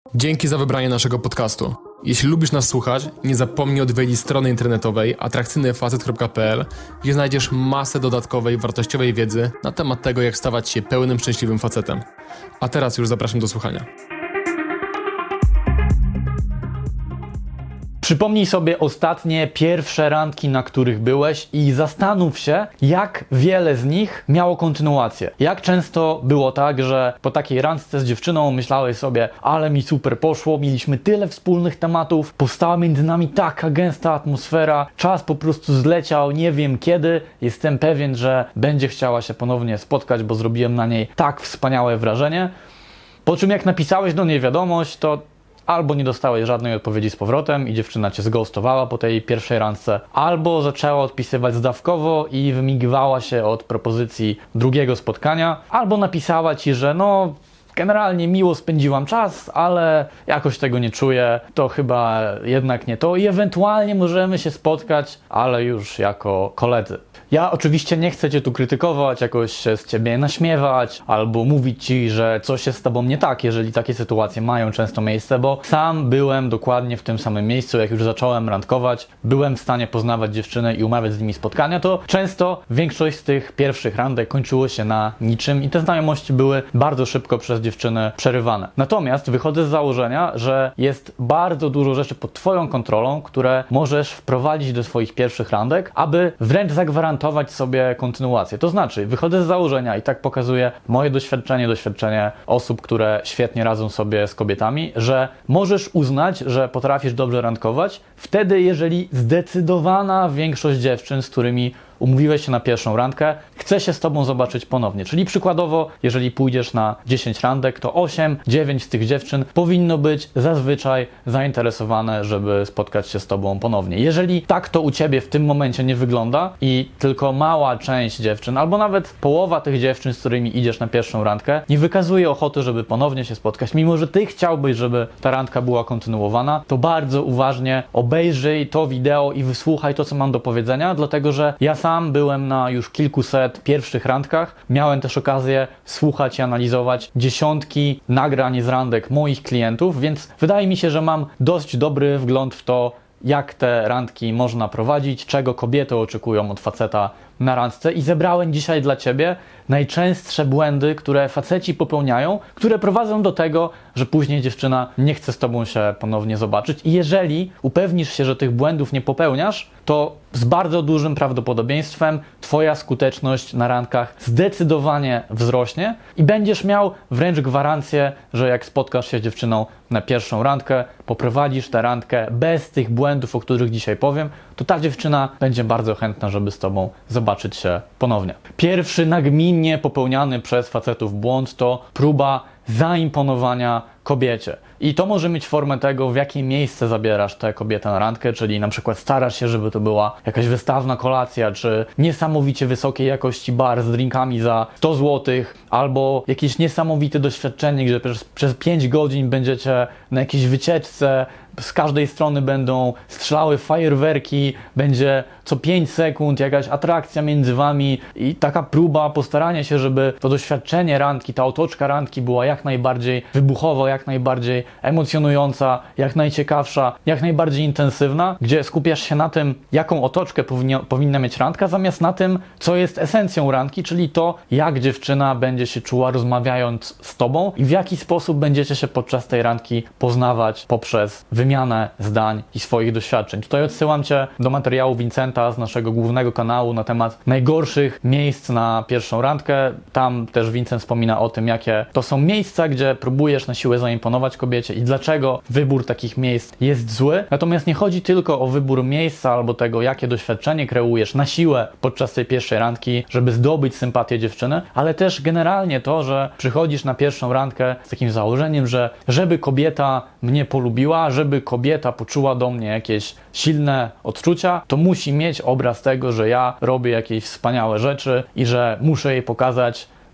Dzięki za wybranie naszego podcastu. Jeśli lubisz nas słuchać, nie zapomnij odwiedzić strony internetowej atrakcyjnyfacet.pl, gdzie znajdziesz masę dodatkowej, wartościowej wiedzy na temat tego, jak stawać się pełnym, szczęśliwym facetem. A teraz już zapraszam do słuchania. Przypomnij sobie ostatnie pierwsze randki, na których byłeś i zastanów się, jak wiele z nich miało kontynuację. Jak często było tak, że po takiej randce z dziewczyną myślałeś sobie, ale mi super poszło, mieliśmy tyle wspólnych tematów, powstała między nami taka gęsta atmosfera, czas po prostu zleciał, nie wiem kiedy, jestem pewien, że będzie chciała się ponownie spotkać, bo zrobiłem na niej tak wspaniałe wrażenie. Po czym jak napisałeś do niej wiadomość, to albo nie dostałeś żadnej odpowiedzi z powrotem i dziewczyna cię zghostowała po tej pierwszej randce, albo zaczęła odpisywać zdawkowo i wymigiwała się od propozycji drugiego spotkania, albo napisała ci, że generalnie miło spędziłam czas, ale jakoś tego nie czuję, to chyba jednak nie to i ewentualnie możemy się spotkać, ale już jako koledzy. Ja oczywiście nie chcę cię tu krytykować, jakoś się z ciebie naśmiewać, albo mówić ci, że coś jest z tobą nie tak, jeżeli takie sytuacje mają często miejsce, bo sam byłem dokładnie w tym samym miejscu, jak już zacząłem randkować, byłem w stanie poznawać dziewczynę i umawiać z nimi spotkania, to często większość z tych pierwszych randek kończyło się na niczym i te znajomości były bardzo szybko przez dziewczyny przerywane. Natomiast wychodzę z założenia, że jest bardzo dużo rzeczy pod twoją kontrolą, które możesz wprowadzić do swoich pierwszych randek, aby wręcz zagwarantować sobie kontynuację. To znaczy, wychodzę z założenia i tak pokazuje moje doświadczenie osób, które świetnie radzą sobie z kobietami, że możesz uznać, że potrafisz dobrze randkować wtedy, jeżeli zdecydowana większość dziewczyn, z którymi umówiłeś się na pierwszą randkę, chce się z tobą zobaczyć ponownie. Czyli przykładowo, jeżeli pójdziesz na 10 randek, to 8, 9 z tych dziewczyn powinno być zazwyczaj zainteresowane, żeby spotkać się z tobą ponownie. Jeżeli tak to u ciebie w tym momencie nie wygląda i tylko mała część dziewczyn, albo nawet połowa tych dziewczyn, z którymi idziesz na pierwszą randkę, nie wykazuje ochoty, żeby ponownie się spotkać, mimo że ty chciałbyś, żeby ta randka była kontynuowana, to bardzo uważnie obejrzyj to wideo i wysłuchaj to, co mam do powiedzenia, dlatego że ja sam byłem na już kilkuset pierwszych randkach. Miałem też okazję słuchać i analizować dziesiątki nagrań z randek moich klientów, więc wydaje mi się, że mam dość dobry wgląd w to, jak te randki można prowadzić, czego kobiety oczekują od faceta na randce i zebrałem dzisiaj dla ciebie najczęstsze błędy, które faceci popełniają, które prowadzą do tego, że później dziewczyna nie chce z tobą się ponownie zobaczyć i jeżeli upewnisz się, że tych błędów nie popełniasz, to z bardzo dużym prawdopodobieństwem twoja skuteczność na randkach zdecydowanie wzrośnie i będziesz miał wręcz gwarancję, że jak spotkasz się z dziewczyną na pierwszą randkę, poprowadzisz tę randkę bez tych błędów, o których dzisiaj powiem, to ta dziewczyna będzie bardzo chętna, żeby z tobą zobaczyć się ponownie. Pierwszy nagminnie popełniany przez facetów błąd to próba zaimponowania kobiecie. I to może mieć formę tego, w jakie miejsce zabierasz tę kobietę na randkę, czyli na przykład starasz się, żeby to była jakaś wystawna kolacja, czy niesamowicie wysokiej jakości bar z drinkami za 100 zł, albo jakieś niesamowite doświadczenie, gdzie przez 5 godzin będziecie na jakiejś wycieczce, z każdej strony będą strzelały fajerwerki, będzie co 5 sekund jakaś atrakcja między wami i taka próba postarania się, żeby to doświadczenie randki, ta otoczka randki była jak najbardziej wybuchowa, jak najbardziej emocjonująca, jak najciekawsza, jak najbardziej intensywna, gdzie skupiasz się na tym, jaką otoczkę powinna mieć randka, zamiast na tym, co jest esencją randki, czyli to, jak dziewczyna będzie się czuła rozmawiając z tobą i w jaki sposób będziecie się podczas tej randki poznawać poprzez wymianę zdań i swoich doświadczeń. Tutaj odsyłam cię do materiału Vincenta z naszego głównego kanału na temat najgorszych miejsc na pierwszą randkę. Tam też Vincent wspomina o tym, jakie to są miejsca, gdzie próbujesz na siłę zaimponować kobiecie i dlaczego wybór takich miejsc jest zły. Natomiast nie chodzi tylko o wybór miejsca albo tego, jakie doświadczenie kreujesz na siłę podczas tej pierwszej randki, żeby zdobyć sympatię dziewczyny, ale też generalnie to, że przychodzisz na pierwszą randkę z takim założeniem, że żeby kobieta mnie polubiła, żeby kobieta poczuła do mnie jakieś silne odczucia, to musi mieć obraz tego, że ja robię jakieś wspaniałe rzeczy i że muszę jej pokazać,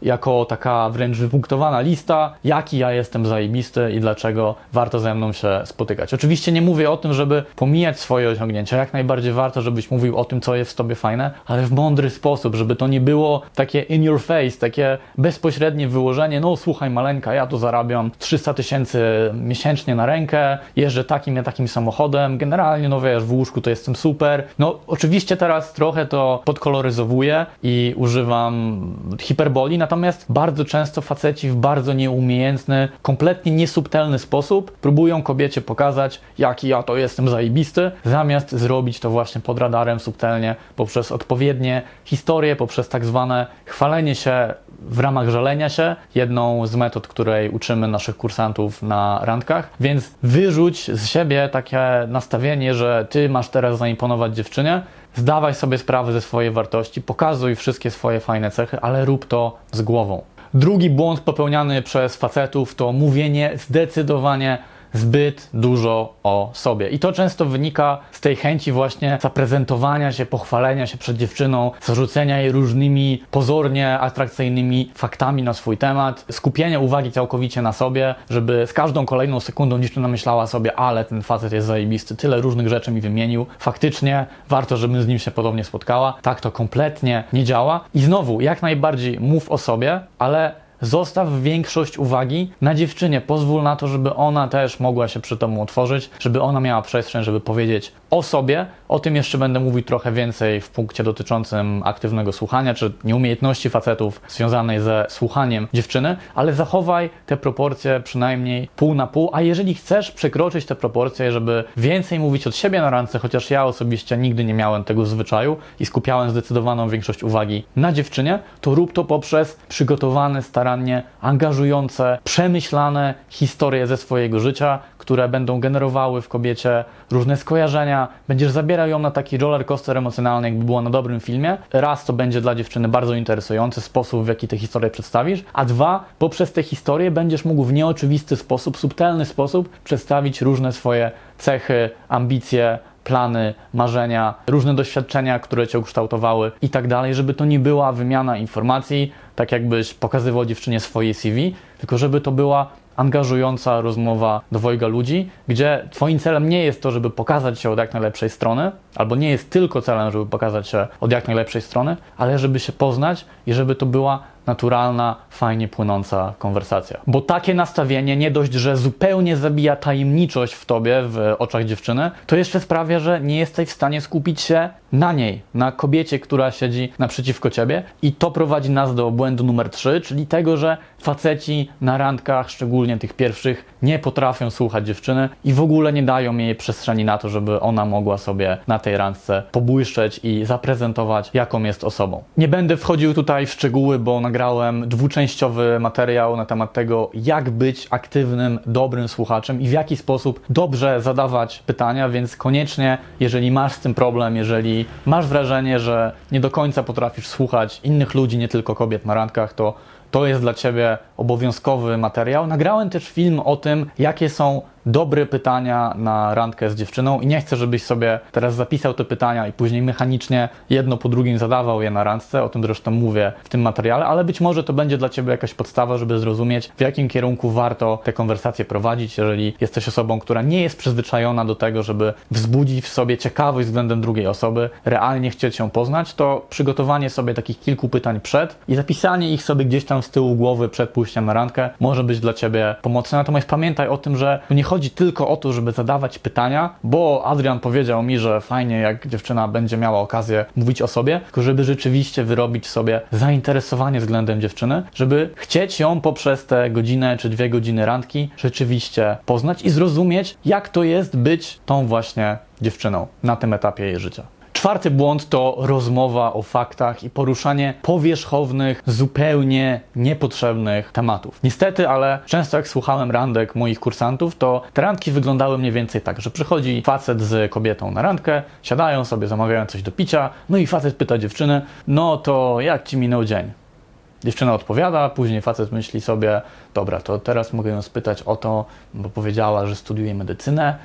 jako taka wręcz wypunktowana lista, jaki ja jestem zajebisty i dlaczego warto ze mną się spotykać. Oczywiście nie mówię o tym, żeby pomijać swoje osiągnięcia, jak najbardziej warto, żebyś mówił o tym, co jest w tobie fajne, ale w mądry sposób, żeby to nie było takie in your face, takie bezpośrednie wyłożenie, no słuchaj maleńka, ja tu zarabiam 300 000 miesięcznie na rękę, jeżdżę takim samochodem, generalnie no wiesz, w łóżku to jestem super. No oczywiście teraz trochę to podkoloryzowuję i używam hiperboli, natomiast bardzo często faceci w bardzo nieumiejętny, kompletnie niesubtelny sposób próbują kobiecie pokazać, jaki ja to jestem zajebisty, zamiast zrobić to właśnie pod radarem, subtelnie, poprzez odpowiednie historie, poprzez tak zwane chwalenie się w ramach żalenia się, jedną z metod, której uczymy naszych kursantów na randkach, więc wyrzuć z siebie takie nastawienie, że ty masz teraz zaimponować dziewczynie, zdawaj sobie sprawę ze swojej wartości, pokazuj wszystkie swoje fajne cechy, ale rób to z głową. Drugi błąd popełniany przez facetów to mówienie zdecydowanie zbyt dużo o sobie. I to często wynika z tej chęci właśnie zaprezentowania się, pochwalenia się przed dziewczyną, zarzucenia jej różnymi pozornie atrakcyjnymi faktami na swój temat, skupienia uwagi całkowicie na sobie, żeby z każdą kolejną sekundą dziewczyna myślała sobie, ale ten facet jest zajebisty, tyle różnych rzeczy mi wymienił, faktycznie warto, żebym z nim się podobnie spotkała. Tak to kompletnie nie działa. I znowu, jak najbardziej mów o sobie, ale zostaw większość uwagi na dziewczynie. Pozwól na to, żeby ona też mogła się przy tobą otworzyć, żeby ona miała przestrzeń, żeby powiedzieć o sobie. O tym jeszcze będę mówił trochę więcej w punkcie dotyczącym aktywnego słuchania, czy nieumiejętności facetów związanej ze słuchaniem dziewczyny, ale zachowaj te proporcje przynajmniej pół na pół, a jeżeli chcesz przekroczyć te proporcje, żeby więcej mówić od siebie na randce, chociaż ja osobiście nigdy nie miałem tego zwyczaju i skupiałem zdecydowaną większość uwagi na dziewczynie, to rób to poprzez przygotowane, starannie angażujące, przemyślane historie ze swojego życia, które będą generowały w kobiecie różne skojarzenia. Będziesz zabierał ją na taki roller coaster emocjonalny, jakby było na dobrym filmie. Raz, to będzie dla dziewczyny bardzo interesujący sposób, w jaki tę historię przedstawisz, a dwa, poprzez te historie będziesz mógł w nieoczywisty sposób, subtelny sposób przedstawić różne swoje cechy, ambicje, plany, marzenia, różne doświadczenia, które cię ukształtowały i tak dalej, żeby to nie była wymiana informacji, tak jakbyś pokazywał dziewczynie swoje CV, tylko żeby to była angażująca rozmowa dwojga ludzi, gdzie twoim celem nie jest to, żeby pokazać się od jak najlepszej strony, albo nie jest tylko celem, żeby pokazać się od jak najlepszej strony, ale żeby się poznać i żeby to była naturalna, fajnie płynąca konwersacja. Bo takie nastawienie nie dość, że zupełnie zabija tajemniczość w tobie, w oczach dziewczyny, to jeszcze sprawia, że nie jesteś w stanie skupić się na niej, na kobiecie, która siedzi naprzeciwko ciebie, i to prowadzi nas do błędu numer 3, czyli tego, że faceci na randkach, szczególnie tych pierwszych, nie potrafią słuchać dziewczyny i w ogóle nie dają jej przestrzeni na to, żeby ona mogła sobie na tej randce pobłyszczeć i zaprezentować, jaką jest osobą. Nie będę wchodził tutaj w szczegóły, bo nagrałem dwuczęściowy materiał na temat tego, jak być aktywnym, dobrym słuchaczem i w jaki sposób dobrze zadawać pytania, więc koniecznie, jeżeli masz z tym problem, jeżeli masz wrażenie, że nie do końca potrafisz słuchać innych ludzi, nie tylko kobiet na randkach, to jest dla ciebie obowiązkowy materiał. Nagrałem też film o tym, jakie są dobre pytania na randkę z dziewczyną i nie chcę, żebyś sobie teraz zapisał te pytania i później mechanicznie jedno po drugim zadawał je na randce, o tym zresztą mówię w tym materiale, ale być może to będzie dla ciebie jakaś podstawa, żeby zrozumieć, w jakim kierunku warto te konwersacje prowadzić, jeżeli jesteś osobą, która nie jest przyzwyczajona do tego, żeby wzbudzić w sobie ciekawość względem drugiej osoby, realnie chcieć ją poznać, to przygotowanie sobie takich kilku pytań przed i zapisanie ich sobie gdzieś tam z tyłu głowy przed pójściem na randkę może być dla ciebie pomocne. Natomiast pamiętaj o tym, że nie chodzi tylko o to, żeby zadawać pytania, bo Adrian powiedział mi, że fajnie, jak dziewczyna będzie miała okazję mówić o sobie, tylko żeby rzeczywiście wyrobić sobie zainteresowanie względem dziewczyny, żeby chcieć ją poprzez te godzinę czy 2 godziny randki rzeczywiście poznać i zrozumieć, jak to jest być tą właśnie dziewczyną na tym etapie jej życia. Czwarty błąd to rozmowa o faktach i poruszanie powierzchownych, zupełnie niepotrzebnych tematów. Niestety, ale często jak słuchałem randek moich kursantów, to te randki wyglądały mniej więcej tak, że przychodzi facet z kobietą na randkę, siadają sobie, zamawiają coś do picia, no i facet pyta dziewczyny, no to jak ci minął dzień? Dziewczyna odpowiada, później facet myśli sobie, dobra, to teraz mogę ją spytać o to, bo powiedziała, że studiuje medycynę,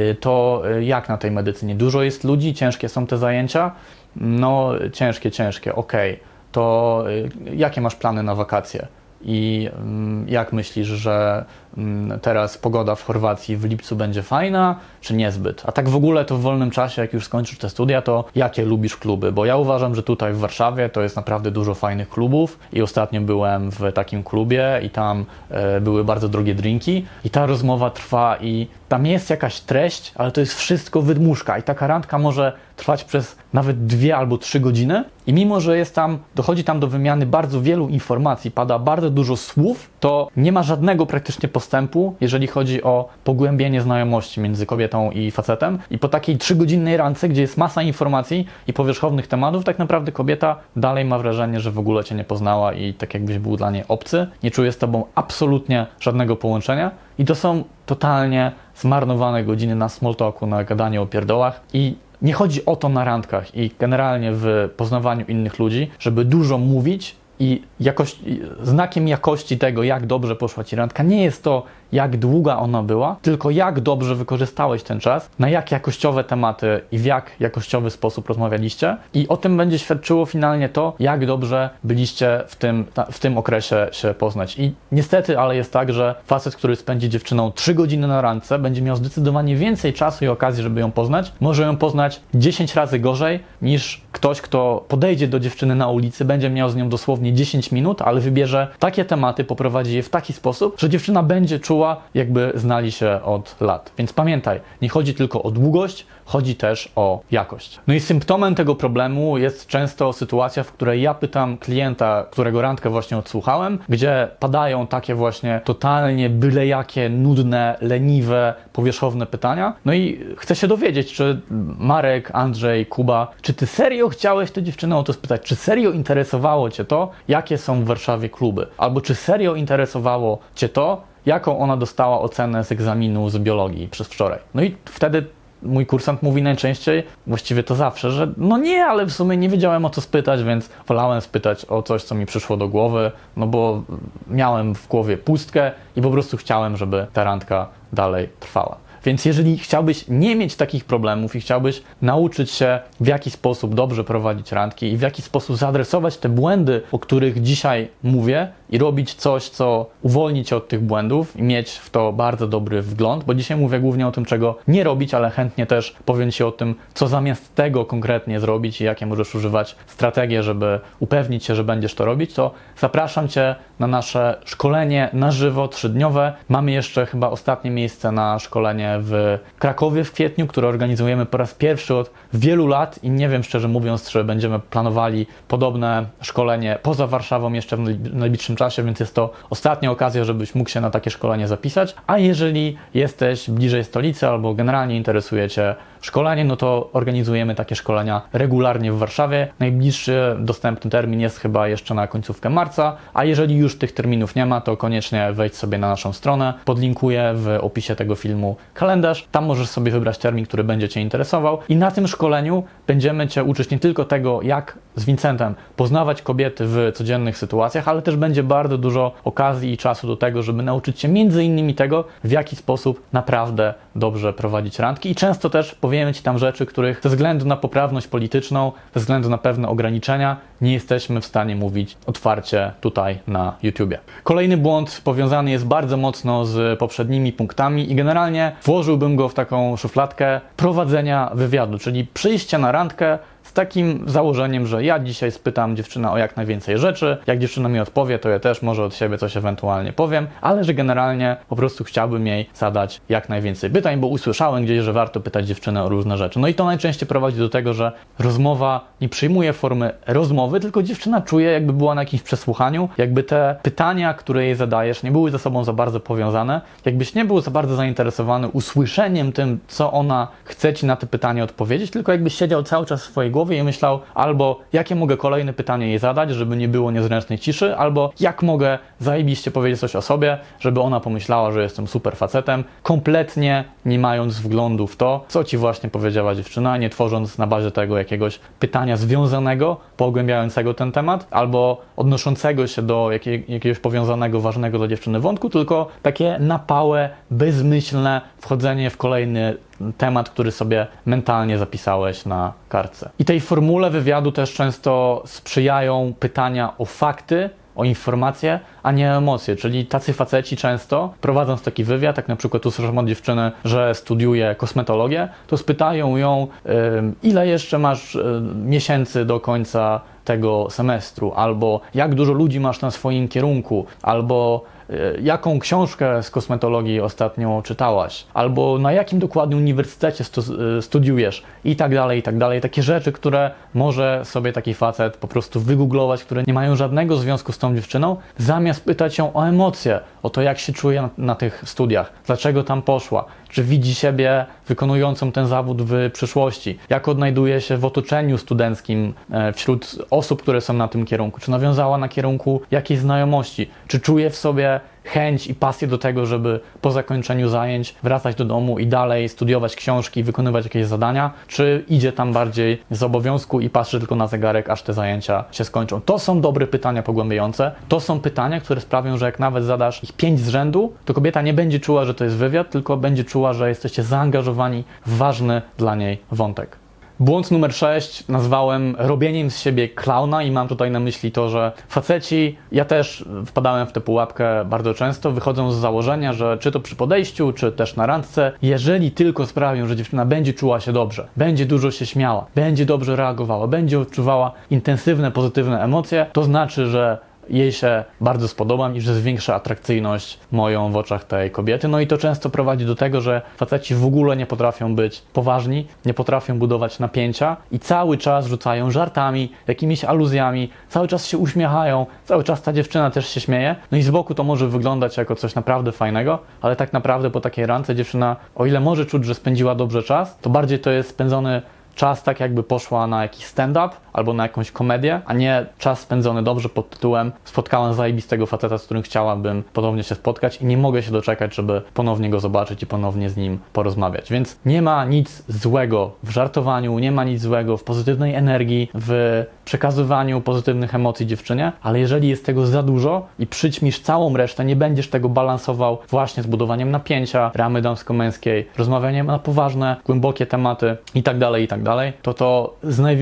to jak na tej medycynie? Dużo jest ludzi, ciężkie są te zajęcia? No, ciężkie, okej. to jakie masz plany na wakacje? I jak myślisz, że teraz pogoda w Chorwacji w lipcu będzie fajna, czy niezbyt? A tak w ogóle to w wolnym czasie, jak już skończysz te studia, to jakie lubisz kluby? Bo ja uważam, że tutaj w Warszawie to jest naprawdę dużo fajnych klubów i ostatnio byłem w takim klubie i tam były bardzo drogie drinki i ta rozmowa trwa i tam jest jakaś treść, ale to jest wszystko wydmuszka i taka randka może trwać przez nawet 2 albo 3 godziny i mimo, że dochodzi tam do wymiany bardzo wielu informacji, pada bardzo dużo słów, to nie ma żadnego praktycznie postępu, jeżeli chodzi o pogłębienie znajomości między kobietą i facetem. I po takiej 3-godzinnej randce, gdzie jest masa informacji i powierzchownych tematów, tak naprawdę kobieta dalej ma wrażenie, że w ogóle cię nie poznała i tak jakbyś był dla niej obcy, nie czuje z tobą absolutnie żadnego połączenia i to są totalnie zmarnowane godziny na small talku, na gadanie o pierdołach i nie chodzi o to na randkach i generalnie w poznawaniu innych ludzi, żeby dużo mówić i znakiem jakości tego, jak dobrze poszła ci randka, nie jest to, jak długa ona była, tylko jak dobrze wykorzystałeś ten czas, na jak jakościowe tematy i w jak jakościowy sposób rozmawialiście i o tym będzie świadczyło finalnie to, jak dobrze byliście w tym okresie się poznać. I niestety, ale jest tak, że facet, który spędzi dziewczyną 3 godziny na randce, będzie miał zdecydowanie więcej czasu i okazji, żeby ją poznać. Może ją poznać 10 razy gorzej niż ktoś, kto podejdzie do dziewczyny na ulicy, będzie miał z nią dosłownie 10 minut, ale wybierze takie tematy, poprowadzi je w taki sposób, że dziewczyna będzie czuła, jakby znali się od lat. Więc pamiętaj, nie chodzi tylko o długość, chodzi też o jakość. No i symptomem tego problemu jest często sytuacja, w której ja pytam klienta, którego randkę właśnie odsłuchałem, gdzie padają takie właśnie totalnie byle jakie, nudne, leniwe, powierzchowne pytania. No i chcę się dowiedzieć, czy Marek, Andrzej, Kuba, czy ty serio chciałeś tę dziewczynę o to spytać? Czy serio interesowało cię to, jakie są w Warszawie kluby? Albo czy serio interesowało cię to, jaką ona dostała ocenę z egzaminu z biologii przez wczoraj? No i wtedy mój kursant mówi najczęściej, właściwie to zawsze, że no nie, ale w sumie nie wiedziałem o co spytać, więc wolałem spytać o coś, co mi przyszło do głowy, no bo miałem w głowie pustkę i po prostu chciałem, żeby ta randka dalej trwała. Więc jeżeli chciałbyś nie mieć takich problemów i chciałbyś nauczyć się, w jaki sposób dobrze prowadzić randki i w jaki sposób zaadresować te błędy, o których dzisiaj mówię i robić coś, co uwolni cię od tych błędów i mieć w to bardzo dobry wgląd, bo dzisiaj mówię głównie o tym, czego nie robić, ale chętnie też powiem ci o tym, co zamiast tego konkretnie zrobić i jakie możesz używać strategie, żeby upewnić się, że będziesz to robić, to zapraszam cię na nasze szkolenie na żywo 3-dniowe. Mamy jeszcze chyba ostatnie miejsce na szkolenie w Krakowie w kwietniu, które organizujemy po raz pierwszy od wielu lat i nie wiem szczerze mówiąc, czy będziemy planowali podobne szkolenie poza Warszawą jeszcze w najbliższym czasie, więc jest to ostatnia okazja, żebyś mógł się na takie szkolenie zapisać. A jeżeli jesteś bliżej stolicy albo generalnie interesuje cię szkolenie, no to organizujemy takie szkolenia regularnie w Warszawie. Najbliższy dostępny termin jest chyba jeszcze na końcówkę marca, a jeżeli już tych terminów nie ma, to koniecznie wejdź sobie na naszą stronę. Podlinkuję w opisie tego filmu kalendarz. Tam możesz sobie wybrać termin, który będzie cię interesował i na tym szkoleniu będziemy cię uczyć nie tylko tego, jak z Vincentem poznawać kobiety w codziennych sytuacjach, ale też będzie bardzo dużo okazji i czasu do tego, żeby nauczyć się między innymi tego, w jaki sposób naprawdę dobrze prowadzić randki i często też powiemy ci tam rzeczy, których ze względu na poprawność polityczną, ze względu na pewne ograniczenia nie jesteśmy w stanie mówić otwarcie tutaj na YouTubie. Kolejny błąd powiązany jest bardzo mocno z poprzednimi punktami i generalnie włożyłbym go w taką szufladkę prowadzenia wywiadu, czyli przyjście na randkę z takim założeniem, że ja dzisiaj spytam dziewczynę o jak najwięcej rzeczy, jak dziewczyna mi odpowie, to ja też może od siebie coś ewentualnie powiem, ale że generalnie po prostu chciałbym jej zadać jak najwięcej pytań, bo usłyszałem gdzieś, że warto pytać dziewczynę o różne rzeczy. No i to najczęściej prowadzi do tego, że rozmowa nie przyjmuje formy rozmowy, tylko dziewczyna czuje, jakby była na jakimś przesłuchaniu, jakby te pytania, które jej zadajesz, nie były ze sobą za bardzo powiązane, jakbyś nie był za bardzo zainteresowany usłyszeniem tym, co ona chce ci na te pytania odpowiedzieć, tylko jakbyś siedział cały czas w swojej głowie i myślał albo jakie mogę kolejne pytanie jej zadać, żeby nie było niezręcznej ciszy, albo jak mogę zajebiście powiedzieć coś o sobie, żeby ona pomyślała, że jestem super facetem, kompletnie nie mając wglądu w to, co ci właśnie powiedziała dziewczyna, nie tworząc na bazie tego jakiegoś pytania związanego, pogłębiającego ten temat, albo odnoszącego się do jakiegoś powiązanego, ważnego dla dziewczyny wątku, tylko takie napałe, bezmyślne wchodzenie w kolejny temat, który sobie mentalnie zapisałeś na kartce. I tej formule wywiadu też często sprzyjają pytania o fakty, o informacje, a nie emocje. Czyli tacy faceci często, prowadząc taki wywiad, jak na przykład usłyszą od dziewczyny, że studiuje kosmetologię, to spytają ją, ile jeszcze masz miesięcy do końca tego semestru, albo jak dużo ludzi masz na swoim kierunku, albo jaką książkę z kosmetologii ostatnio czytałaś, albo na jakim dokładnie uniwersytecie studiujesz i tak dalej, i tak dalej. Takie rzeczy, które może sobie taki facet po prostu wygooglować, które nie mają żadnego związku z tą dziewczyną, zamiast pytać ją o emocje, o to, jak się czuje na tych studiach, dlaczego tam poszła, czy widzi siebie wykonującą ten zawód w przyszłości, jak odnajduje się w otoczeniu studenckim wśród osób, które są na tym kierunku, czy nawiązała na kierunku jakieś znajomości, czy czuje w sobie chęć i pasję do tego, żeby po zakończeniu zajęć wracać do domu i dalej studiować książki, wykonywać jakieś zadania, czy idzie tam bardziej z obowiązku i patrzy tylko na zegarek, aż te zajęcia się skończą. To są dobre pytania pogłębiające. To są pytania, które sprawią, że jak nawet zadasz ich 5 z rzędu, to kobieta nie będzie czuła, że to jest wywiad, tylko będzie czuła, że jesteście zaangażowani w ważny dla niej wątek. Błąd numer 6 nazwałem robieniem z siebie klauna i mam tutaj na myśli to, że faceci, ja też wpadałem w tę pułapkę bardzo często, wychodzą z założenia, że czy to przy podejściu, czy też na randce, jeżeli tylko sprawią, że dziewczyna będzie czuła się dobrze, będzie dużo się śmiała, będzie dobrze reagowała, będzie odczuwała intensywne, pozytywne emocje, to znaczy, że jej się bardzo spodobam i że zwiększa atrakcyjność moją w oczach tej kobiety. No i to często prowadzi do tego, że faceci w ogóle nie potrafią być poważni, nie potrafią budować napięcia i cały czas rzucają żartami, jakimiś aluzjami, cały czas się uśmiechają, cały czas ta dziewczyna też się śmieje. No i z boku to może wyglądać jako coś naprawdę fajnego, ale tak naprawdę po takiej randce dziewczyna, o ile może czuć, że spędziła dobrze czas, to bardziej to jest spędzony czas tak jakby poszła na jakiś stand-up albo na jakąś komedię, a nie czas spędzony dobrze pod tytułem spotkałem zajebistego faceta, z którym chciałabym ponownie się spotkać i nie mogę się doczekać, żeby ponownie go zobaczyć i ponownie z nim porozmawiać. Więc nie ma nic złego w żartowaniu, nie ma nic złego w pozytywnej energii, w przekazywaniu pozytywnych emocji dziewczynie, ale jeżeli jest tego za dużo i przyćmisz całą resztę, nie będziesz tego balansował właśnie z budowaniem napięcia, ramy damsko-męskiej, rozmawianiem na poważne, głębokie tematy i tak dalej, to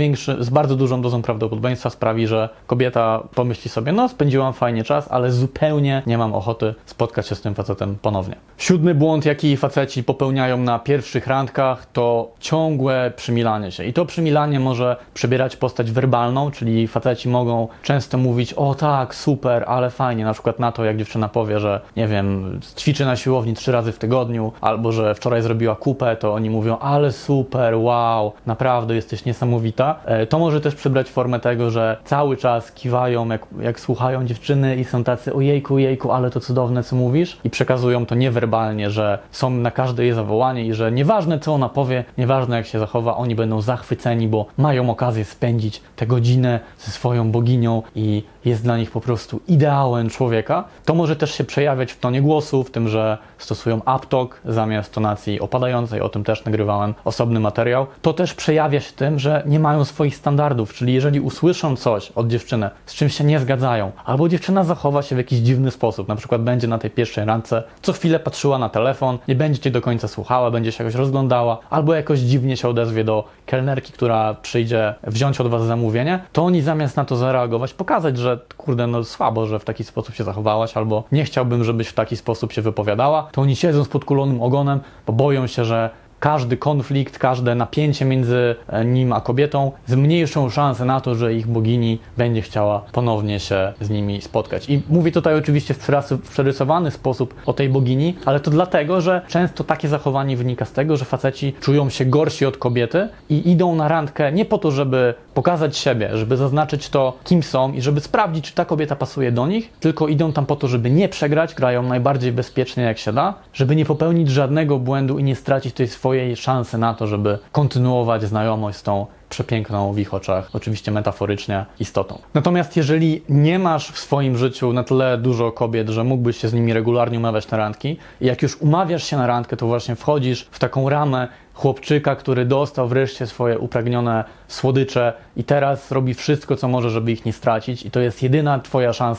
z bardzo dużą dozą prawdopodobieństwa sprawi, że kobieta pomyśli sobie, no spędziłam fajnie czas, ale zupełnie nie mam ochoty spotkać się z tym facetem ponownie. 7. błąd, jaki faceci popełniają na pierwszych randkach, to ciągłe przymilanie się. I to przymilanie może przybierać postać werbalną, czyli faceci mogą często mówić, o tak, super, ale fajnie, na przykład na to, jak dziewczyna powie, że nie wiem, ćwiczy na siłowni 3 razy w tygodniu, albo że wczoraj zrobiła kupę, to oni mówią, ale super, wow, naprawdę jesteś niesamowita. To może też przybrać formę tego, że cały czas kiwają, jak słuchają dziewczyny i są tacy ojejku, ale to cudowne, co mówisz, i przekazują to niewerbalnie, że są na każde jej zawołanie i że nieważne, co ona powie, nieważne, jak się zachowa, oni będą zachwyceni, bo mają okazję spędzić tę godzinę ze swoją boginią i jest dla nich po prostu ideałem człowieka. To może też się przejawiać w tonie głosu, w tym, że stosują uptalk zamiast tonacji opadającej, o tym też nagrywałem osobny materiał. To też przejawia się tym, że nie mają swoich standardów, czyli jeżeli usłyszą coś od dziewczyny, z czym się nie zgadzają, albo dziewczyna zachowa się w jakiś dziwny sposób, na przykład będzie na tej pierwszej randce, co chwilę patrzyła na telefon, nie będzie cię do końca słuchała, będzie się jakoś rozglądała, albo jakoś dziwnie się odezwie do kelnerki, która przyjdzie wziąć od was zamówienie, to oni zamiast na to zareagować, pokazać, że kurde, no słabo, że w taki sposób się zachowałaś, albo nie chciałbym, żebyś w taki sposób się wypowiadała, to oni siedzą z podkulonym ogonem, bo boją się, że każdy konflikt, każde napięcie między nim a kobietą zmniejszą szansę na to, że ich bogini będzie chciała ponownie się z nimi spotkać. I mówię tutaj oczywiście w przerysowany sposób o tej bogini, ale to dlatego, że często takie zachowanie wynika z tego, że faceci czują się gorsi od kobiety i idą na randkę nie po to, żeby pokazać siebie, żeby zaznaczyć to, kim są i żeby sprawdzić, czy ta kobieta pasuje do nich, tylko idą tam po to, żeby nie przegrać, grają najbardziej bezpiecznie jak się da, żeby nie popełnić żadnego błędu i nie stracić tej swojej szansy na to, żeby kontynuować znajomość z tą przepiękną w ich oczach, oczywiście metaforycznie, istotą. Natomiast jeżeli nie masz w swoim życiu na tyle dużo kobiet, że mógłbyś się z nimi regularnie umawiać na randki i jak już umawiasz się na randkę, to właśnie wchodzisz w taką ramę chłopczyka, który dostał wreszcie swoje upragnione słodycze i teraz robi wszystko, co może, żeby ich nie stracić i to jest jedyna twoja szansa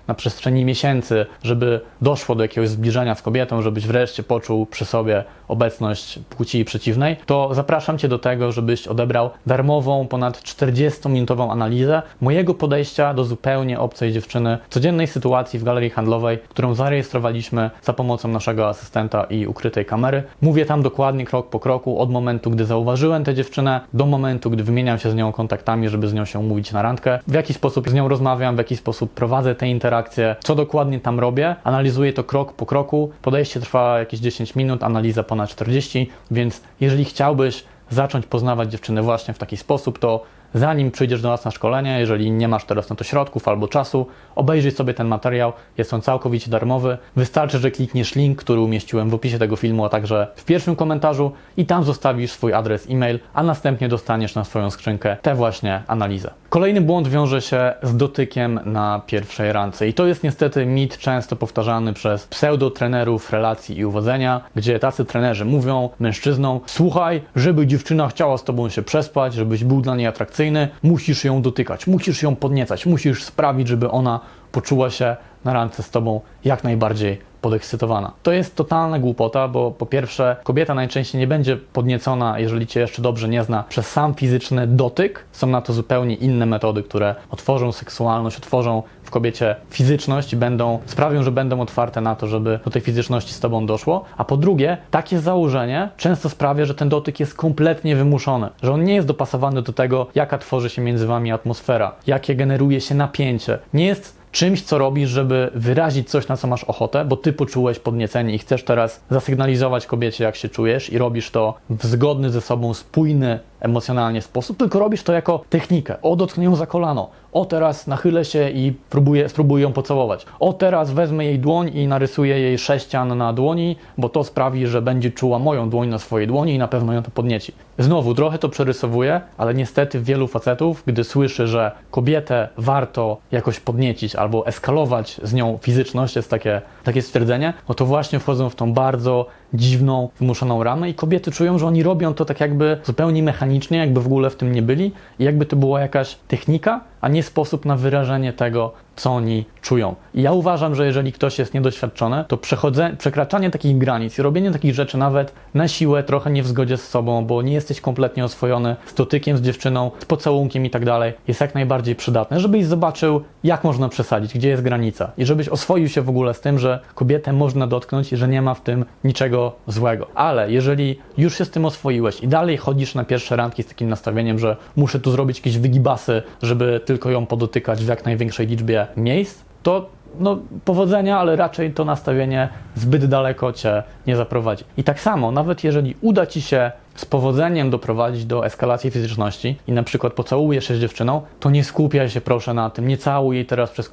na przestrzeni miesięcy, żeby doszło do jakiegoś zbliżenia z kobietą, żebyś wreszcie poczuł przy sobie obecność płci przeciwnej, to zapraszam Cię do tego, żebyś odebrał darmową, ponad 40-minutową analizę mojego podejścia do zupełnie obcej dziewczyny w codziennej sytuacji w galerii handlowej, którą zarejestrowaliśmy za pomocą naszego asystenta i ukrytej kamery. Mówię tam dokładnie krok po kroku, od momentu, gdy zauważyłem tę dziewczynę, do momentu, gdy wymieniam się z nią kontaktami, żeby z nią się umówić na randkę, w jaki sposób z nią rozmawiam, w jaki sposób prowadzę te interakcje, co dokładnie tam robię, analizuję to krok po kroku. Podejście trwa jakieś 10 minut, analiza ponad 40, więc jeżeli chciałbyś zacząć poznawać dziewczynę właśnie w taki sposób, to zanim przyjdziesz do nas na szkolenie, jeżeli nie masz teraz na to środków albo czasu, obejrzyj sobie ten materiał, jest on całkowicie darmowy. Wystarczy, że klikniesz link, który umieściłem w opisie tego filmu, a także w pierwszym komentarzu i tam zostawisz swój adres e-mail, a następnie dostaniesz na swoją skrzynkę tę właśnie analizę. Kolejny błąd wiąże się z dotykiem na pierwszej randce i to jest niestety mit często powtarzany przez pseudotrenerów relacji i uwodzenia, gdzie tacy trenerzy mówią mężczyznom: słuchaj, żeby dziewczyna chciała z tobą się przespać, żebyś był dla niej atrakcyjny, musisz ją dotykać, musisz ją podniecać, musisz sprawić, żeby ona poczuła się na randce z tobą jak najbardziej podekscytowana. To jest totalna głupota, bo po pierwsze kobieta najczęściej nie będzie podniecona, jeżeli Cię jeszcze dobrze nie zna, przez sam fizyczny dotyk. Są na to zupełnie inne metody, które otworzą seksualność, otworzą w kobiecie fizyczność i sprawią, że będą otwarte na to, żeby do tej fizyczności z Tobą doszło. A po drugie, takie założenie często sprawia, że ten dotyk jest kompletnie wymuszony, że on nie jest dopasowany do tego, jaka tworzy się między Wami atmosfera, jakie generuje się napięcie. Nie jest czymś, co robisz, żeby wyrazić coś, na co masz ochotę, bo Ty poczułeś podniecenie i chcesz teraz zasygnalizować kobiecie, jak się czujesz i robisz to w zgodny ze sobą, spójny emocjonalnie sposób, tylko robisz to jako technikę. O, dotknę ją za kolano. O, teraz nachylę się i spróbuję ją pocałować. O, teraz wezmę jej dłoń i narysuję jej sześcian na dłoni, bo to sprawi, że będzie czuła moją dłoń na swojej dłoni i na pewno ją to podnieci. Znowu, trochę to przerysowuję, ale niestety wielu facetów, gdy słyszy, że kobietę warto jakoś podniecić albo eskalować z nią fizyczność, jest takie stwierdzenie, no to właśnie wchodzą w tą bardzo dziwną, wymuszoną ramę i kobiety czują, że oni robią to tak jakby zupełnie mechanicznie, jakby w ogóle w tym nie byli i jakby to była jakaś technika, a nie sposób na wyrażenie tego, co oni czują. I ja uważam, że jeżeli ktoś jest niedoświadczony, to przekraczanie takich granic i robienie takich rzeczy nawet na siłę, trochę nie w zgodzie z sobą, bo nie jesteś kompletnie oswojony z dotykiem z dziewczyną, z pocałunkiem i tak dalej, jest jak najbardziej przydatne, żebyś zobaczył, jak można przesadzić, gdzie jest granica i żebyś oswoił się w ogóle z tym, że kobietę można dotknąć i że nie ma w tym niczego złego. Ale jeżeli już się z tym oswoiłeś i dalej chodzisz na pierwsze randki z takim nastawieniem, że muszę tu zrobić jakieś wygibasy, żeby tylko ją podotykać w jak największej liczbie miejsc, to powodzenia, ale raczej to nastawienie zbyt daleko Cię nie zaprowadzi. I tak samo, nawet jeżeli uda Ci się z powodzeniem doprowadzić do eskalacji fizyczności i na przykład pocałujesz się z dziewczyną, to nie skupiaj się proszę na tym, nie całuj jej teraz przez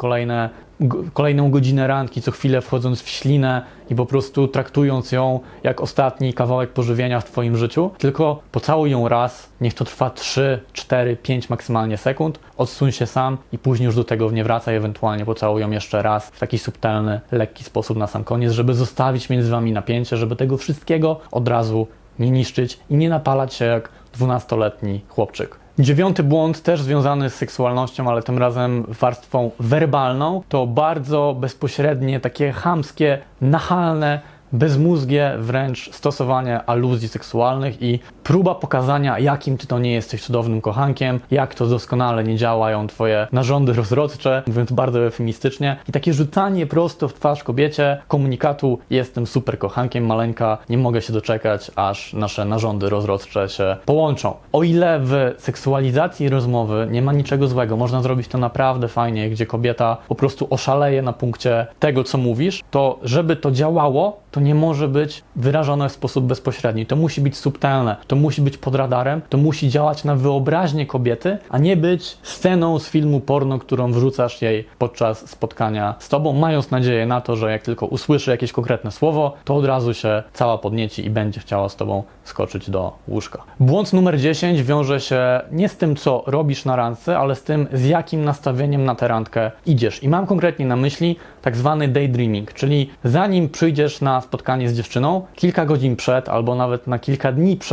kolejną godzinę randki, co chwilę wchodząc w ślinę i po prostu traktując ją jak ostatni kawałek pożywienia w Twoim życiu, tylko pocałuj ją raz, niech to trwa 3, 4, 5 maksymalnie sekund, odsuń się sam i później już do tego nie wracaj, ewentualnie pocałuj ją jeszcze raz w taki subtelny, lekki sposób na sam koniec, żeby zostawić między Wami napięcie, żeby tego wszystkiego od razu nie niszczyć i nie napalać się jak 12-letni chłopczyk. 9. błąd, też związany z seksualnością, ale tym razem warstwą werbalną, to bardzo bezpośrednie, takie chamskie, nachalne, bezmózgie wręcz stosowanie aluzji seksualnych i próba pokazania, jakim Ty to nie jesteś cudownym kochankiem, jak to doskonale nie działają Twoje narządy rozrodcze, mówiąc bardzo eufemistycznie, i takie rzucanie prosto w twarz kobiecie komunikatu: jestem super kochankiem, maleńka, nie mogę się doczekać, aż nasze narządy rozrodcze się połączą. O ile w seksualizacji rozmowy nie ma niczego złego, można zrobić to naprawdę fajnie, gdzie kobieta po prostu oszaleje na punkcie tego, co mówisz, to żeby to działało, to nie może być wyrażone w sposób bezpośredni. To musi być subtelne, to musi być pod radarem, to musi działać na wyobraźnię kobiety, a nie być sceną z filmu porno, którą wrzucasz jej podczas spotkania z Tobą, mając nadzieję na to, że jak tylko usłyszy jakieś konkretne słowo, to od razu się cała podnieci i będzie chciała z Tobą skoczyć do łóżka. Błąd numer 10 wiąże się nie z tym, co robisz na randce, ale z tym, z jakim nastawieniem na tę randkę idziesz. I mam konkretnie na myśli tak zwany daydreaming, czyli zanim przyjdziesz na spotkanie z dziewczyną, kilka godzin przed albo nawet na kilka dni przed,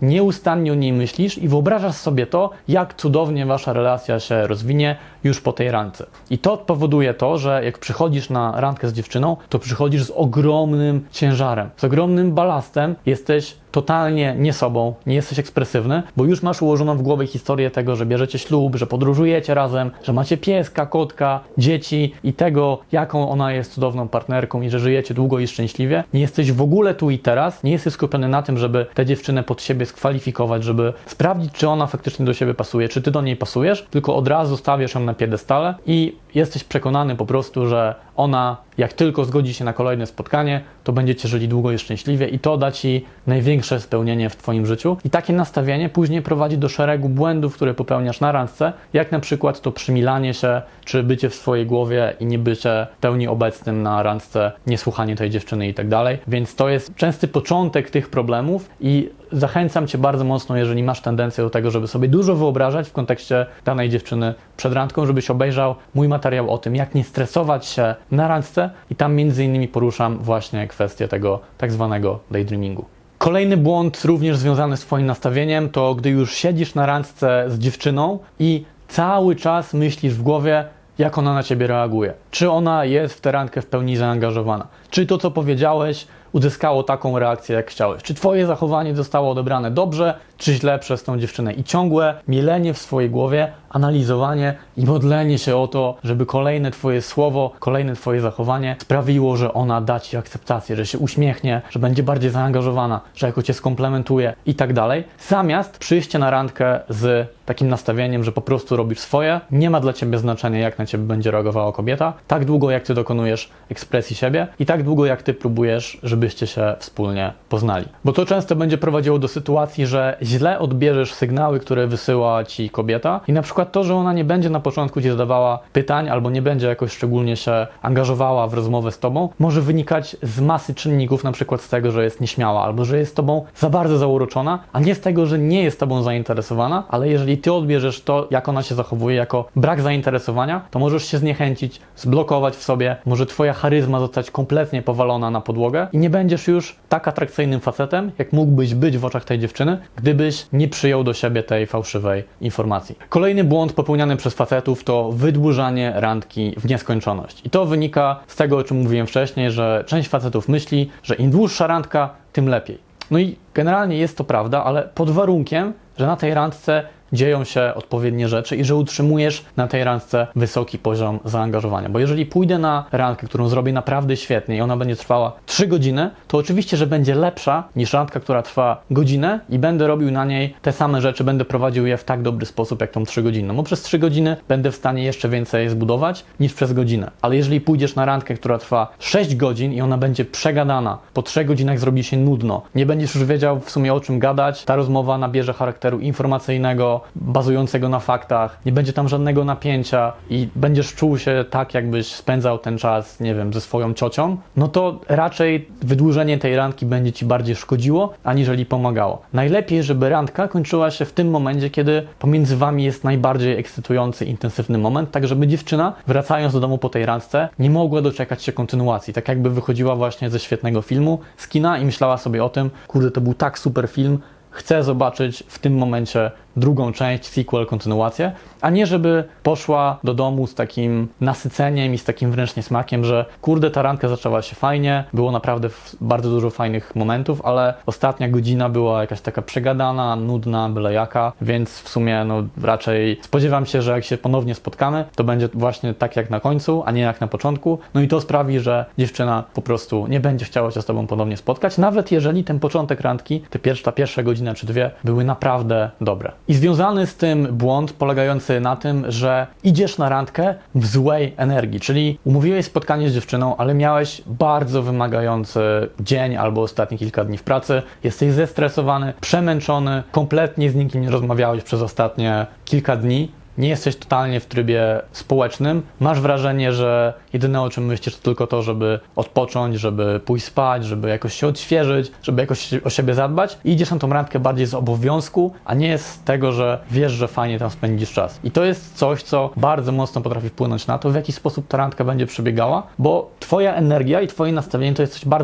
nieustannie o niej myślisz i wyobrażasz sobie to, jak cudownie wasza relacja się rozwinie już po tej randce. I to powoduje to, że jak przychodzisz na randkę z dziewczyną, to przychodzisz z ogromnym ciężarem, z ogromnym balastem, jesteś totalnie nie sobą, nie jesteś ekspresywny, bo już masz ułożoną w głowie historię tego, że bierzecie ślub, że podróżujecie razem, że macie pieska, kotka, dzieci i tego, jaką ona jest cudowną partnerką i że żyjecie długo i szczęśliwie. Nie jesteś w ogóle tu i teraz, nie jesteś skupiony na tym, żeby tę dziewczynę pod siebie skwalifikować, żeby sprawdzić, czy ona faktycznie do siebie pasuje, czy ty do niej pasujesz, tylko od razu stawiasz ją na piedestale i jesteś przekonany po prostu, że ona, jak tylko zgodzi się na kolejne spotkanie, to będziecie żyli długo i szczęśliwie i to da ci największe spełnienie w twoim życiu. I takie nastawienie później prowadzi do szeregu błędów, które popełniasz na randce, jak na przykład to przymilanie się, czy bycie w swojej głowie i nie bycie w pełni obecnym na randce, niesłuchanie tej dziewczyny i tak dalej. Więc to jest częsty początek tych problemów i zachęcam cię bardzo mocno, jeżeli masz tendencję do tego, żeby sobie dużo wyobrażać w kontekście danej dziewczyny przed randką, żebyś obejrzał mój materiał o tym, jak nie stresować się na randce i tam między innymi poruszam właśnie kwestię tego tak zwanego daydreamingu. Kolejny błąd również związany z twoim nastawieniem to gdy już siedzisz na randce z dziewczyną i cały czas myślisz w głowie, jak ona na ciebie reaguje. Czy ona jest w tę randkę w pełni zaangażowana? Czy to, co powiedziałeś, uzyskało taką reakcję, jak chciałeś? Czy twoje zachowanie zostało odebrane dobrze, czy źle przez tą dziewczynę? I ciągłe mielenie w swojej głowie, analizowanie i modlenie się o to, żeby kolejne twoje słowo, kolejne twoje zachowanie sprawiło, że ona da ci akceptację, że się uśmiechnie, że będzie bardziej zaangażowana, że jako cię skomplementuje i tak dalej. Zamiast przyjście na randkę z takim nastawieniem, że po prostu robisz swoje, nie ma dla ciebie znaczenia, jak na ciebie będzie reagowała kobieta, tak długo jak ty dokonujesz ekspresji siebie i tak długo jak ty próbujesz, żebyście się wspólnie poznali. Bo to często będzie prowadziło do sytuacji, że źle odbierzesz sygnały, które wysyła ci kobieta i na przykład to, że ona nie będzie na początku ci zadawała pytań albo nie będzie jakoś szczególnie się angażowała w rozmowę z tobą, może wynikać z masy czynników, na przykład z tego, że jest nieśmiała albo że jest tobą za bardzo zauroczona, a nie z tego, że nie jest tobą zainteresowana, ale jeżeli ty odbierzesz to, jak ona się zachowuje jako brak zainteresowania, to możesz się zniechęcić, zblokować w sobie, może twoja charyzma zostać kompletnie powalona na podłogę i nie będziesz już tak atrakcyjnym facetem, jak mógłbyś być w oczach tej dziewczyny, gdybyś nie przyjął do siebie tej fałszywej informacji. Kolejny błąd popełniany przez facetów to wydłużanie randki w nieskończoność. I to wynika z tego, o czym mówiłem wcześniej, że część facetów myśli, że im dłuższa randka, tym lepiej. No i generalnie jest to prawda, ale pod warunkiem, że na tej randce dzieją się odpowiednie rzeczy i że utrzymujesz na tej randce wysoki poziom zaangażowania. Bo jeżeli pójdę na randkę, którą zrobię naprawdę świetnie i ona będzie trwała 3 godziny, to oczywiście, że będzie lepsza niż randka, która trwa godzinę i będę robił na niej te same rzeczy, będę prowadził je w tak dobry sposób, jak tą 3 godziny. Bo przez 3 godziny będę w stanie jeszcze więcej zbudować niż przez godzinę. Ale jeżeli pójdziesz na randkę, która trwa 6 godzin i ona będzie przegadana, po 3 godzinach zrobi się nudno, nie będziesz już wiedział w sumie o czym gadać, ta rozmowa nabierze charakteru informacyjnego, bazującego na faktach, nie będzie tam żadnego napięcia i będziesz czuł się tak, jakbyś spędzał ten czas, nie wiem, ze swoją ciocią, no to raczej wydłużenie tej randki będzie ci bardziej szkodziło, aniżeli pomagało. Najlepiej, żeby randka kończyła się w tym momencie, kiedy pomiędzy wami jest najbardziej ekscytujący, intensywny moment, tak żeby dziewczyna, wracając do domu po tej randce, nie mogła doczekać się kontynuacji, tak jakby wychodziła właśnie ze świetnego filmu, z kina i myślała sobie o tym, kurde, to był tak super film, chcę zobaczyć w tym momencie drugą część, sequel, kontynuację, a nie żeby poszła do domu z takim nasyceniem i z takim wręcz niesmakiem, że kurde, ta randka zaczęła się fajnie, było naprawdę bardzo dużo fajnych momentów, ale ostatnia godzina była jakaś taka przegadana, nudna, byle jaka, więc w sumie no raczej spodziewam się, że jak się ponownie spotkamy, to będzie właśnie tak jak na końcu, a nie jak na początku, no i to sprawi, że dziewczyna po prostu nie będzie chciała się z tobą ponownie spotkać, nawet jeżeli ten początek randki, ta pierwsza godzina czy 2 były naprawdę dobre. I związany z tym błąd polegający na tym, że idziesz na randkę w złej energii, czyli umówiłeś spotkanie z dziewczyną, ale miałeś bardzo wymagający dzień albo ostatnie kilka dni w pracy, jesteś zestresowany, przemęczony, kompletnie z nikim nie rozmawiałeś przez ostatnie kilka dni, nie jesteś totalnie w trybie społecznym, masz wrażenie, że jedyne o czym myślisz to tylko to, żeby odpocząć, żeby pójść spać, żeby jakoś się odświeżyć, żeby jakoś o siebie zadbać i idziesz na tą randkę bardziej z obowiązku, a nie z tego, że wiesz, że fajnie tam spędzisz czas. I to jest coś, co bardzo mocno potrafi wpłynąć na to, w jaki sposób ta randka będzie przebiegała, bo twoja energia i twoje nastawienie to jest coś bardzo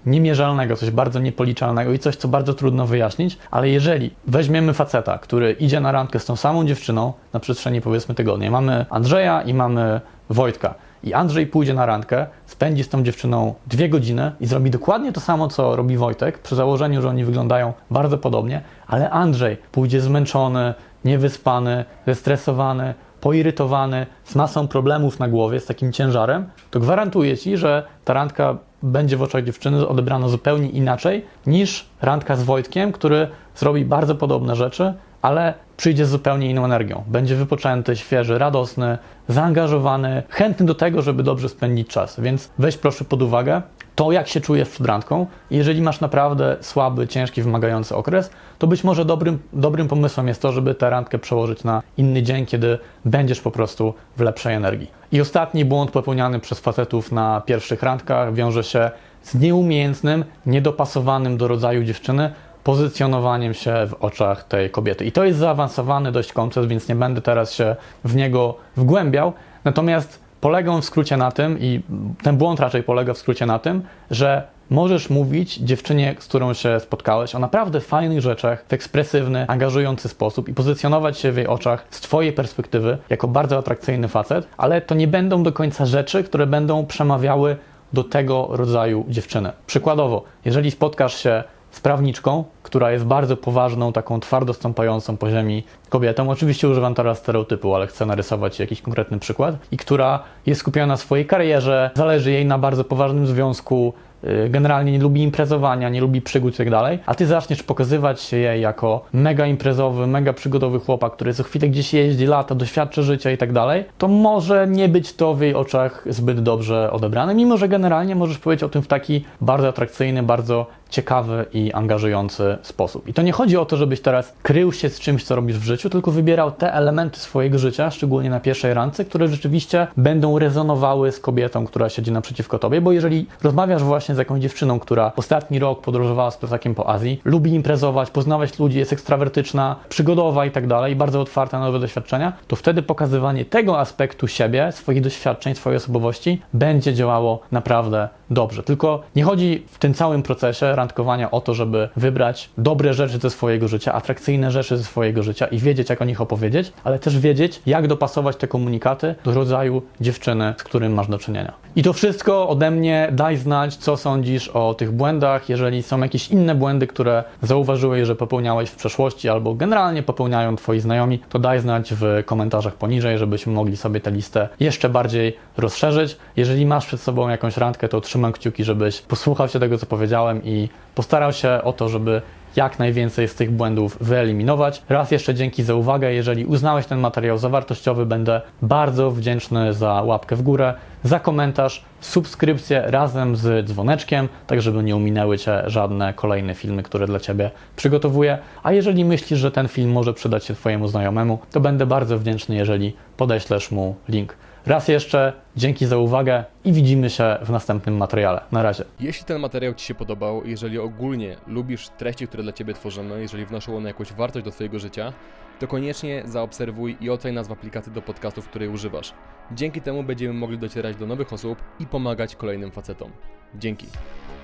niemierzalnego, coś bardzo niepoliczalnego i coś, co bardzo trudno wyjaśnić, ale jeżeli weźmiemy faceta, który idzie na randkę z tą samą dziewczyną na przestrzeni powiedzmy tygodnia, mamy Andrzeja i mamy Wojtka i Andrzej pójdzie na randkę, spędzi z tą dziewczyną 2 godziny i zrobi dokładnie to samo, co robi Wojtek, przy założeniu, że oni wyglądają bardzo podobnie, ale Andrzej pójdzie zmęczony, niewyspany, zestresowany, poirytowany, z masą problemów na głowie, z takim ciężarem, to gwarantuję Ci, że ta randka będzie w oczach dziewczyny odebrana zupełnie inaczej niż randka z Wojtkiem, który zrobi bardzo podobne rzeczy, ale przyjdzie z zupełnie inną energią. Będzie wypoczęty, świeży, radosny, zaangażowany, chętny do tego, żeby dobrze spędzić czas. Więc weź proszę pod uwagę to, jak się czujesz przed randką. Jeżeli masz naprawdę słaby, ciężki, wymagający okres, to być może dobrym pomysłem jest to, żeby tę randkę przełożyć na inny dzień, kiedy będziesz po prostu w lepszej energii. I ostatni błąd popełniany przez facetów na pierwszych randkach wiąże się z nieumiejętnym, niedopasowanym do rodzaju dziewczyny pozycjonowaniem się w oczach tej kobiety. I to jest zaawansowany dość koncept, więc nie będę teraz się w niego wgłębiał. Natomiast polega on w skrócie na tym, i ten błąd raczej polega w skrócie na tym, że możesz mówić dziewczynie, z którą się spotkałeś, o naprawdę fajnych rzeczach w ekspresywny, angażujący sposób i pozycjonować się w jej oczach z Twojej perspektywy jako bardzo atrakcyjny facet, ale to nie będą do końca rzeczy, które będą przemawiały do tego rodzaju dziewczyny. Przykładowo, jeżeli spotkasz się z prawniczką, która jest bardzo poważną, taką twardo stąpającą po ziemi kobietą. Oczywiście używam teraz stereotypu, ale chcę narysować jakiś konkretny przykład. I która jest skupiona na swojej karierze, zależy jej na bardzo poważnym związku, generalnie nie lubi imprezowania, nie lubi przygód i tak dalej, a ty zaczniesz pokazywać się jej jako mega imprezowy, mega przygodowy chłopak, który co chwilę gdzieś jeździ, lata, doświadczy życia i tak dalej, to może nie być to w jej oczach zbyt dobrze odebrane, mimo że generalnie możesz powiedzieć o tym w taki bardzo atrakcyjny, bardzo ciekawy i angażujący sposób. I to nie chodzi o to, żebyś teraz krył się z czymś, co robisz w życiu, tylko wybierał te elementy swojego życia, szczególnie na pierwszej randce, które rzeczywiście będą rezonowały z kobietą, która siedzi naprzeciwko tobie, bo jeżeli rozmawiasz właśnie z jakąś dziewczyną, która ostatni rok podróżowała z plecakiem po Azji, lubi imprezować, poznawać ludzi, jest ekstrawertyczna, przygodowa i tak dalej, bardzo otwarta na nowe doświadczenia, to wtedy pokazywanie tego aspektu siebie, swoich doświadczeń, swojej osobowości będzie działało naprawdę dobrze. Tylko nie chodzi w tym całym procesie randkowania o to, żeby wybrać dobre rzeczy ze swojego życia, atrakcyjne rzeczy ze swojego życia i wiedzieć, jak o nich opowiedzieć, ale też wiedzieć, jak dopasować te komunikaty do rodzaju dziewczyny, z którym masz do czynienia. I to wszystko ode mnie. Daj znać, co sądzisz o tych błędach. Jeżeli są jakieś inne błędy, które zauważyłeś, że popełniałeś w przeszłości albo generalnie popełniają twoi znajomi, to daj znać w komentarzach poniżej, żebyśmy mogli sobie tę listę jeszcze bardziej rozszerzyć. Jeżeli masz przed sobą jakąś randkę, to trzymam kciuki, żebyś posłuchał się tego, co powiedziałem i postarał się o to, żeby jak najwięcej z tych błędów wyeliminować. Raz jeszcze dzięki za uwagę. Jeżeli uznałeś ten materiał za wartościowy, będę bardzo wdzięczny za łapkę w górę, za komentarz, subskrypcję razem z dzwoneczkiem, tak żeby nie ominęły Cię żadne kolejne filmy, które dla Ciebie przygotowuję. A jeżeli myślisz, że ten film może przydać się Twojemu znajomemu, to będę bardzo wdzięczny, jeżeli podeślesz mu link. Raz jeszcze dzięki za uwagę i widzimy się w następnym materiale. Na razie. Jeśli ten materiał Ci się podobał, jeżeli ogólnie lubisz treści, które dla Ciebie tworzymy, jeżeli wnoszą one jakąś wartość do Twojego życia, to koniecznie zaobserwuj i oceń nas w aplikacji do podcastów, której używasz. Dzięki temu będziemy mogli docierać do nowych osób i pomagać kolejnym facetom. Dzięki.